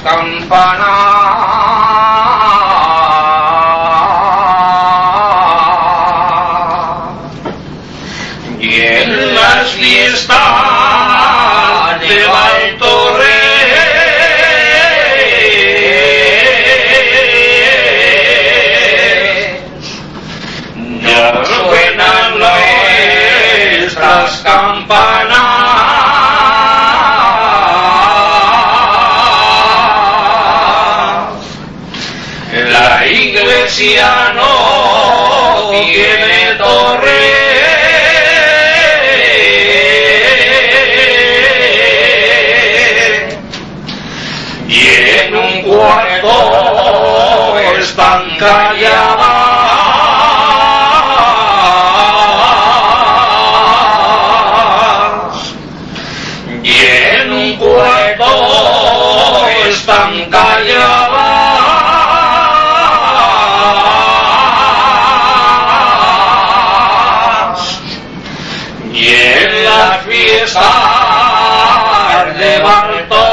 campanas y en las fiestas de Valtorre ya suenan nuestras campanas. La iglesia no tiene torre y en un cuarto están calladas y en un cuarto están calladas. Y en la fiesta de Valtorre